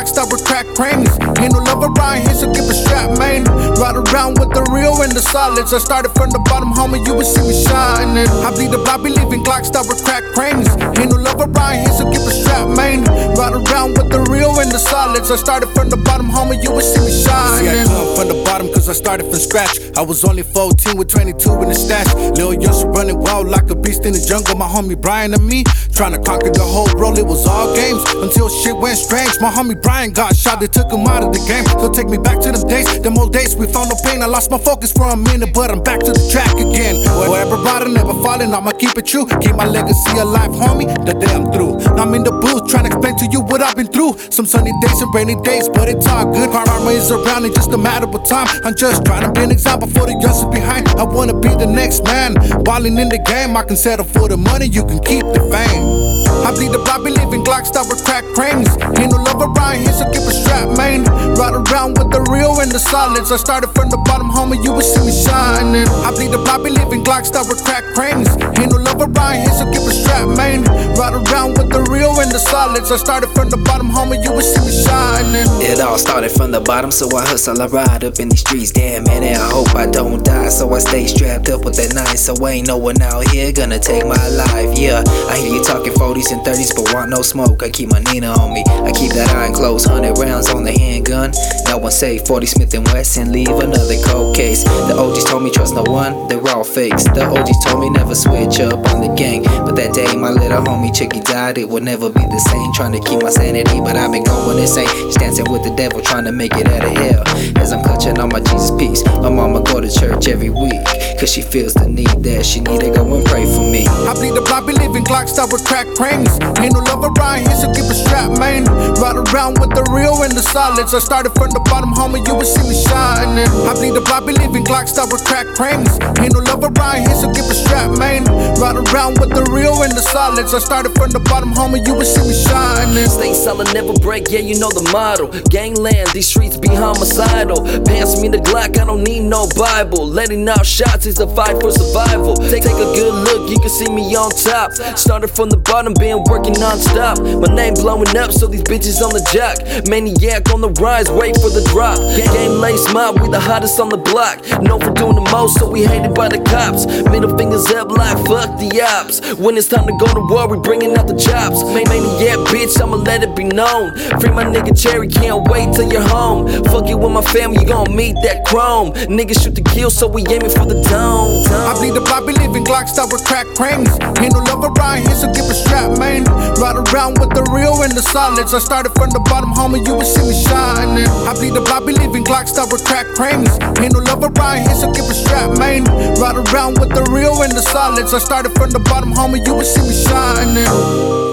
Glock, stop with crack cranes. Ain't no love around here, so keep a strap, man. Ride around with the real and the solids. I started from the bottom, homie, you would see me shining. I bleed the block, believe in Glock, stop with crack cranes. Ain't no love around here, so keep a strap, man. Ride around with the real and the solids. I started from the bottom, homie, you would see me shining. See, I come from the bottom, cause I started from scratch. I was only 14 with 22 in the stash. Lil Yusha running wild like a beast in the jungle. My homie Brian and me trying to conquer the whole world. It was all games until shit went strange. My homie Brian got shot, they took him out of the game. So take me back to them days, them old days we found no pain. I lost my focus for a minute, but I'm back to the track again. Wherever rider, never falling, I'ma keep it true. Keep my legacy alive, homie, the day I'm through. Now I'm in the booth, trying to explain to you what I've been through. Some sunny days and rainy days, but it's all good. Karma is around, it's just a matter of time. I'm just trying to be an example for the youngsters behind. I wanna be the next man, balling in the game. I can settle for the money, you can keep the fame. I bleed the block, believe in Glock, stop with crack cranes. Ain't no love around here, so keep a strap, man. Ride around with the real and the solids. I started from the bottom, homie, you would see me shining. I bleed the block, believe in Glock, stop with crack cranes. Ain't no love around here, so keep a strap, man. Ride around with the real and the solids. I started from the bottom, homie, you would see me shining. It all started from the bottom, so I hustle, I ride up in these streets. Damn, man, and I hope I don't die, so I stay strapped up with that 9. So ain't no one out here gonna take my life, yeah. I hear you talking 40s and 30s, but want no smoke. I keep my Nina on me, I keep that iron close. 100 rounds on the handgun, no one say 40 Smith & Wesson, leave another cold case. The OGs told me trust no one, they're all fakes. The OGs told me never switch up on the gang, but that day my little homie Chicky died, it would never be the same. Trying to keep my sanity, but I've been going insane. Just dancing with the devil, trying to make it out of hell. As I'm clutching on my Jesus peace, my mama go to church every week, cause she feels the need that she need to go and pray for me. I bleed the block, believe in Glock, stop with crack cranes. Ain't no love around here, so keep a strap, man. Ride around with the real and the solids. I started from the bottom, homie, you would see me shining. I bleed the block, believe in Glock, stop with crack cranes. Ain't no love around here, so keep a strap, man. Ride around with the real and the solids. I started from the bottom, homie, you would see me shining. Stay solid, never break, yeah, you know the motto. Gangland, these streets be homicidal. Pass me the Glock, I don't need no Bible. Letting out shots is a fight for survival. Take a good look, you can see me on top. Started from the bottom, been working non-stop. My name blowing up, so these bitches on the jock. Maniac on the rise, wait for the drop. Game lace mob, we the hottest on the block. Known for doing the most, so we hated by the cops. Middle fingers up like fuck the ops. When it's time to go to war, we bringing out the chops. Maniac bitch, I'ma let it be known. Free my nigga Cherry, can't wait till you're home. Fuck it with my family, you gon' meet that chrome. Niggas shoot to kill, so we aiming for the dome. I bleed the block, believe in Glock, stop with crack cranes. Ain't no love around here, so keep a strap, man. Ride around with the real and the solids. I started from the bottom, homie, you would see me shining. I bleed the block, believe in Glock, stop with crack cranes. Ain't no love around here, so keep a strap, man. Ride around with the real and the solids. I started from the bottom, homie, you would see me shining.